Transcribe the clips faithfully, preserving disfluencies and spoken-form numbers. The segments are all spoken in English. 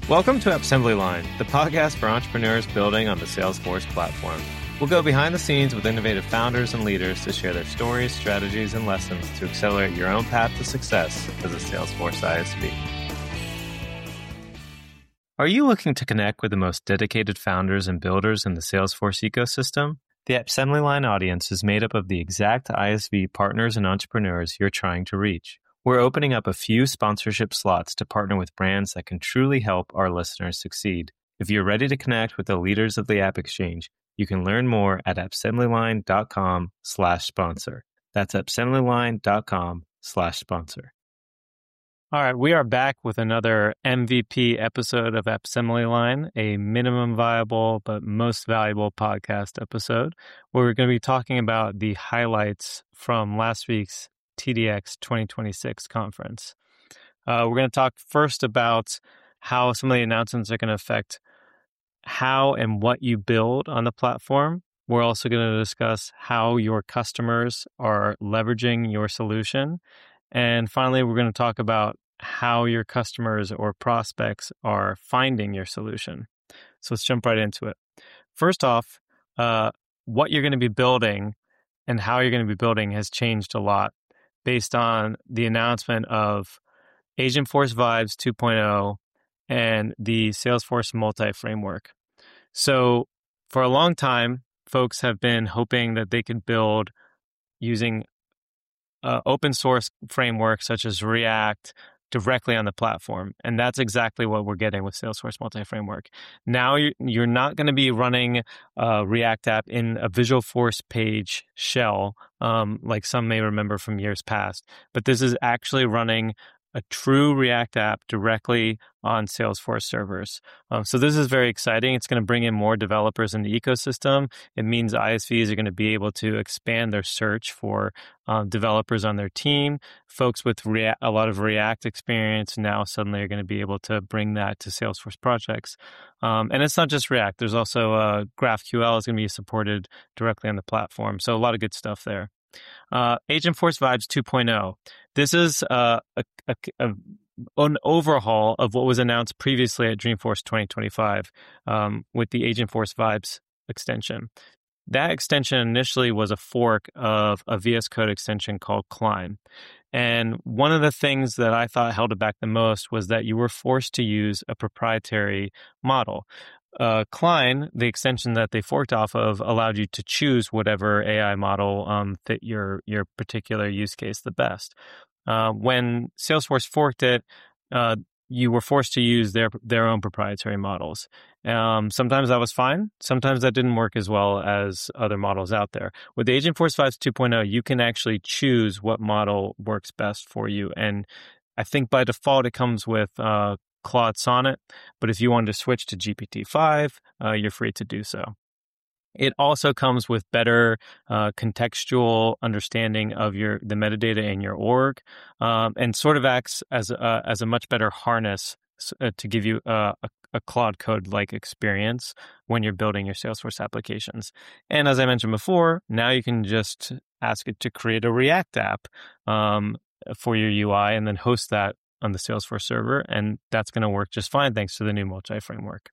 Welcome to Assembly Line, the podcast for entrepreneurs building on the Salesforce platform. We'll go behind the scenes with innovative founders and leaders to share their stories, strategies, and lessons to accelerate your own path to success as a Salesforce I S V. Are you looking to connect with the most dedicated founders and builders in the Salesforce ecosystem? The Assembly Line audience is made up of the exact I S V partners and entrepreneurs you're trying to reach. We're opening up a few sponsorship slots to partner with brands that can truly help our listeners succeed. If you're ready to connect with the leaders of the App Exchange, you can learn more at assemblyline.com slash sponsor. That's assemblyline.com slash sponsor. All right, we are back with another M V P episode of Assembly Line, a minimum viable but most valuable podcast episode, where we're going to be talking about the highlights from last week's T D X twenty twenty-six conference. Uh, we're going to talk first about how some of the announcements are going to affect how and what you build on the platform. We're also going to discuss how your customers are leveraging your solution. And finally, we're going to talk about how your customers or prospects are finding your solution. So let's jump right into it. First off, uh, what you're going to be building and how you're going to be building has changed a lot based on the announcement of Agentforce Vibes two point oh and the Salesforce Multi-Framework. So for a long time, folks have been hoping that they could build using uh, open source frameworks such as React directly on the platform. And that's exactly what we're getting with Salesforce Multi-Framework. Now you're, you're not going to be running a React app in a Visualforce page shell, um, like some may remember from years past, but this is actually running a true React app directly on Salesforce servers. Um, so this is very exciting. It's going to bring in more developers in the ecosystem. It means I S Vs are going to be able to expand their search for um, developers on their team. Folks with React, a lot of React experience now suddenly are going to be able to bring that to Salesforce projects. Um, and it's not just React. There's also uh, GraphQL is going to be supported directly on the platform. So a lot of good stuff there. Uh, Agentforce Vibes two point oh. This is uh, a, a, a, an overhaul of what was announced previously at Dreamforce twenty twenty-five um, with the Agentforce Vibes extension. That extension initially was a fork of a V S Code extension called Climb. And one of the things that I thought held it back the most was that you were forced to use a proprietary model. Uh, Climb, the extension that they forked off of, allowed you to choose whatever A I model um, fit your your particular use case the best. Uh, when Salesforce forked it, uh, you were forced to use their their own proprietary models. Um, sometimes that was fine. Sometimes that didn't work as well as other models out there. With the Agentforce Vibes two point oh, you can actually choose what model works best for you. And I think by default, it comes with uh, Claude Sonnet, but if you wanted to switch to G P T five, uh, you're free to do so. It also comes with better uh, contextual understanding of your the metadata in your org, um, and sort of acts as a, as a much better harness uh, to give you uh, a, a Claude Code-like experience when you're building your Salesforce applications. And as I mentioned before, now you can just ask it to create a React app um, for your U I and then host that on the Salesforce server, and that's going to work just fine thanks to the new multi-framework.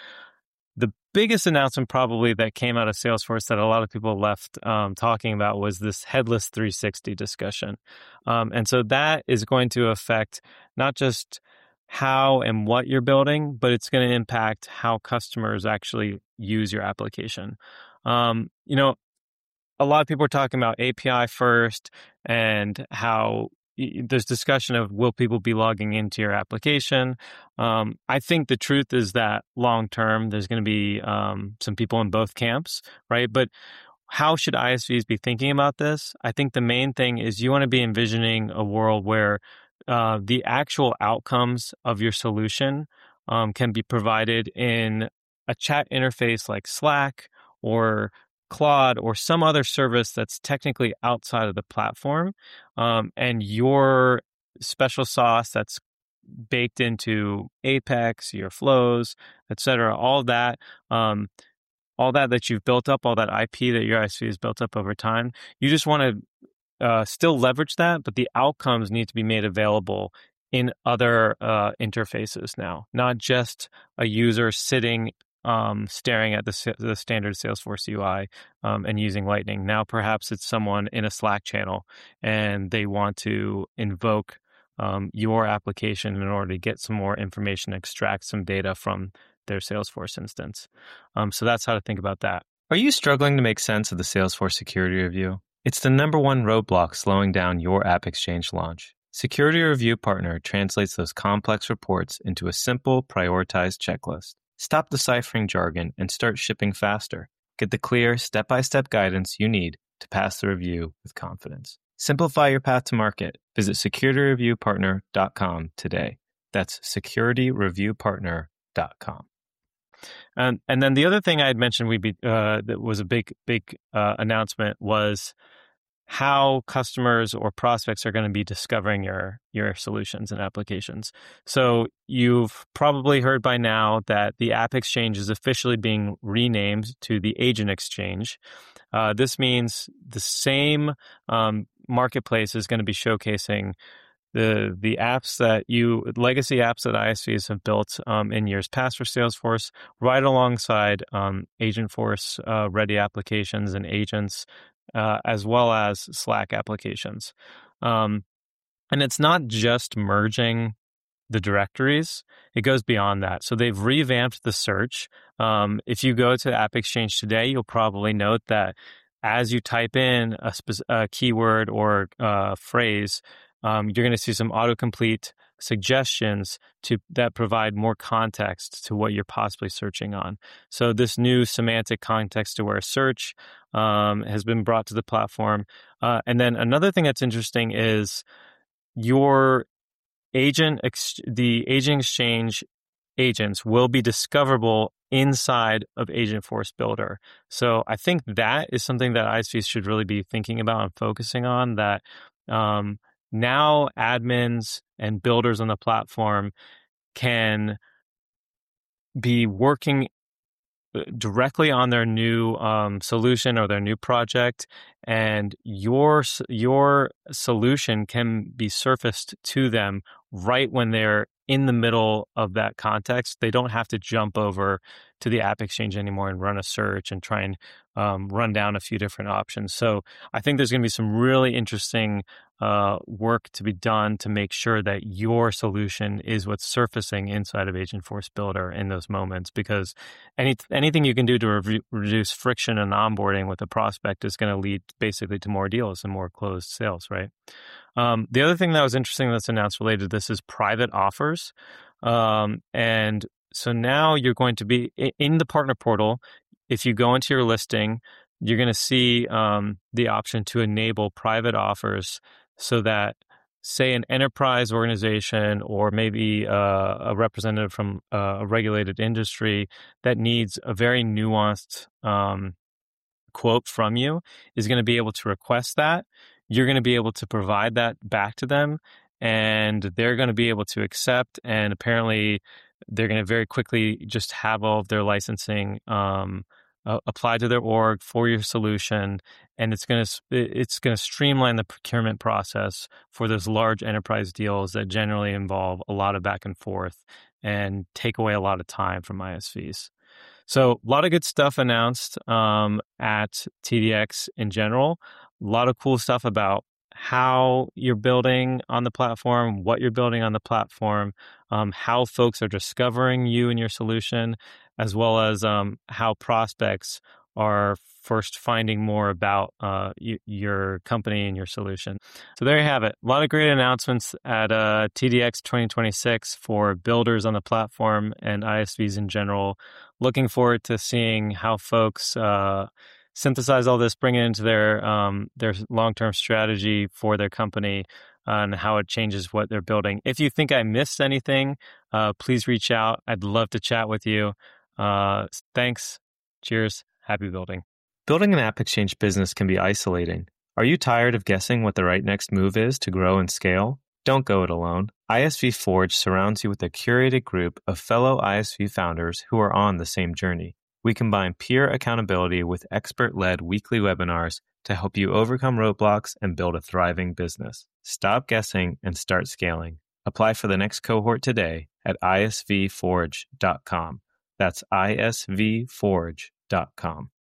The biggest announcement probably that came out of Salesforce that a lot of people left um, talking about was this headless three sixty discussion. Um, and so that is going to affect not just how and what you're building, but it's going to impact how customers actually use your application. Um, you know, a lot of people are talking about A P I first and how there's discussion of will people be logging into your application. Um, I think the truth is that long term, there's going to be um, some people in both camps, right? But how should I S Vs be thinking about this? I think the main thing is you want to be envisioning a world where uh, the actual outcomes of your solution um, can be provided in a chat interface like Slack or Claude or some other service that's technically outside of the platform, um, and your special sauce that's baked into Apex, your flows, et cetera, all that, um, all that that you've built up, all that I P that your I S V has built up over time, you just want to uh, still leverage that, but the outcomes need to be made available in other uh, interfaces now, not just a user sitting um, staring at the, the standard Salesforce U I um, and using Lightning. Now, perhaps it's someone in a Slack channel and they want to invoke um, your application in order to get some more information, extract some data from their Salesforce instance. Um, so that's how to think about that. Are you struggling to make sense of the Salesforce Security Review? It's the number one roadblock slowing down your AppExchange launch. Security Review Partner translates those complex reports into a simple, prioritized checklist. Stop deciphering jargon and start shipping faster. Get the clear, step-by-step guidance you need to pass the review with confidence. Simplify your path to market. Visit security review partner dot com today. That's security review partner dot com. And and then the other thing I had mentioned we be uh, that was a big big uh, announcement was how customers or prospects are going to be discovering your your solutions and applications. So you've probably heard by now that the AppExchange is officially being renamed to the Agent Exchange. Uh, this means the same um, marketplace is going to be showcasing the the apps that you, legacy apps that I S Vs have built um, in years past for Salesforce, right alongside um, Agentforce uh, ready applications and agents, uh, as well as Slack applications. Um, and it's not just merging the directories, it goes beyond that. So they've revamped the search. Um, if you go to AppExchange today, you'll probably note that as you type in a, spe- a keyword or a phrase, um, you're going to see some autocomplete suggestions to that provide more context to what you're possibly searching on. So this new semantic context-aware search um, has been brought to the platform. Uh, and then another thing that's interesting is your agent, ex- the Agent Exchange agents will be discoverable inside of Agentforce Builder. So I think that is something that I S Vs should really be thinking about and focusing on, that um, now admins and builders on the platform can be working directly on their new um, solution or their new project, and your your solution can be surfaced to them right when they're in the middle of that context. They don't have to jump over to the AppExchange anymore and run a search and try and um, run down a few different options. So I think there's going to be some really interesting uh, work to be done to make sure that your solution is what's surfacing inside of Agentforce Builder in those moments, because any anything you can do to re- reduce friction and onboarding with a prospect is going to lead basically to more deals and more closed sales, right? Um, the other thing that was interesting that's announced related to this is private offers. Um, and so now you're going to be in the partner portal. If you go into your listing, you're going to see um, the option to enable private offers so that, say, an enterprise organization or maybe uh, a representative from uh, a regulated industry that needs a very nuanced um, quote from you is going to be able to request that. You're going to be able to provide that back to them, and they're going to be able to accept, and apparently they're going to very quickly just have all of their licensing um, uh, applied to their org for your solution, and it's going to it's going to streamline the procurement process for those large enterprise deals that generally involve a lot of back and forth and take away a lot of time from I S Vs. So a lot of good stuff announced um, at T D X in general. A lot of cool stuff about how you're building on the platform, what you're building on the platform, um, how folks are discovering you and your solution, as well as um, how prospects are first finding more about uh, y- your company and your solution. So there you have it. A lot of great announcements at uh, T D X twenty twenty-six for builders on the platform and I S Vs in general. Looking forward to seeing how folks uh, synthesize all this, bring it into their um, their long-term strategy for their company, uh, and how it changes what they're building. If you think I missed anything, uh, please reach out. I'd love to chat with you. Uh, thanks. Cheers. Happy building. Building an AppExchange business can be isolating. Are you tired of guessing what the right next move is to grow and scale? Don't go it alone. I S V Forge surrounds you with a curated group of fellow I S V founders who are on the same journey. We combine peer accountability with expert-led weekly webinars to help you overcome roadblocks and build a thriving business. Stop guessing and start scaling. Apply for the next cohort today at I S V forge dot com. That's I S V forge dot com.